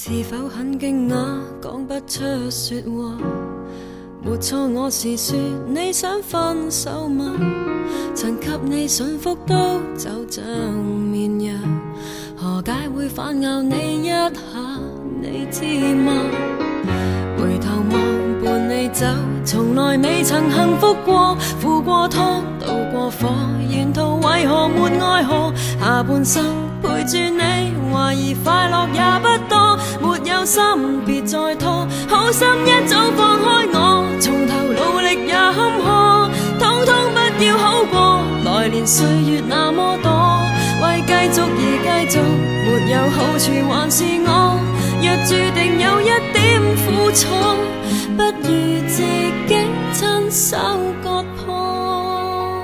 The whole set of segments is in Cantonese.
是否很惊讶，讲不出说话？没错，我是说你想分手吗？曾给你驯服都就像绵羊，何解会反咬你一下？你知吗？回头望伴你走，从来未曾幸福过，付过汤，渡过火，沿途为何没爱河？下半生陪住你，怀疑快乐也不多，没有心别再拖，好心一早放开我，从头努力也坎坷，通通不要好过，来年岁月那么多，为继续而继续，没有好处还是我，若注定有一點苦楚，不如自己親手割破。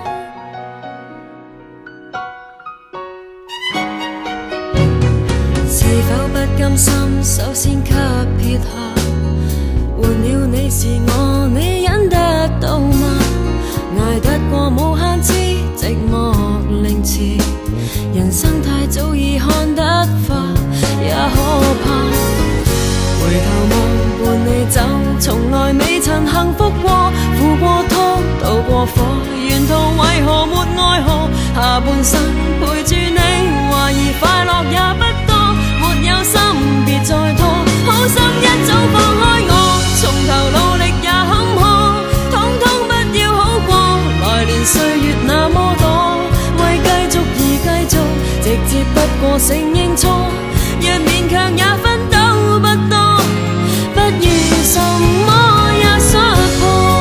是否不甘心，首先給撇下，換了你是我，你忍得到嗎？捱得過無限次寂寞凌遲，人生太早已看得化，也可怕。回頭望伴你走，從來未曾幸福過，付過湯，渡過火，沿途為何沒愛河？下半生陪住你，懷疑快樂也不多，沒有心別再拖，好心一早放開我，從頭努力也坎坷，通通不要好過，來年歲月那麼多，為繼續而繼續，直接不過承認錯，若勉強也分都不多，不如什麼也摔破。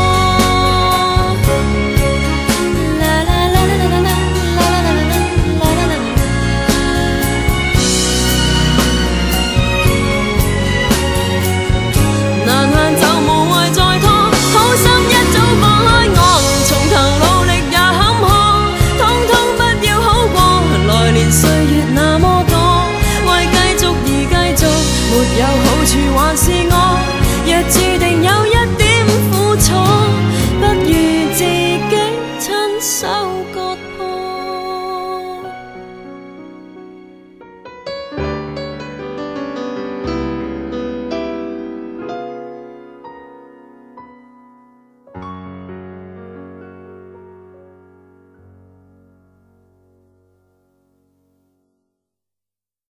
難行就無謂再拖，好心一早放開我，從頭努力也坎坷，通通不要好過，來年歲月那麼多，為繼續而繼續，沒有好處還是我，若